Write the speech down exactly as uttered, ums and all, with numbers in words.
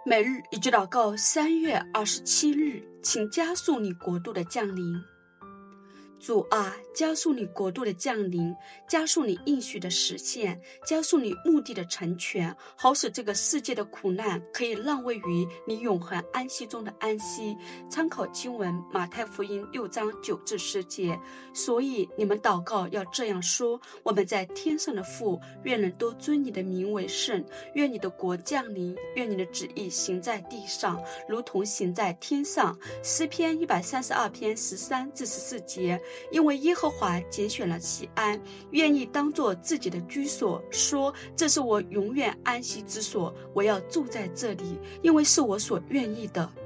每日一句祷告，三月二十七日，请加速你国度的降临。主啊，加速你国度的降临，加速你应许的实现，加速你目的的成全，好使这个世界的苦难可以让位于你永恒安息中的安息。参考经文马太福音六章九至十节。所以你们祷告要这样说：我们在天上的父，愿人都尊你的名为圣，愿你的国降临，愿你的旨意行在地上，如同行在天上。诗篇一百三十二篇十三至十四节。因为耶和华拣选了锡安，愿意当作自己的居所，说：这是我永远安息之所，我要住在这里，因为是我所愿意的。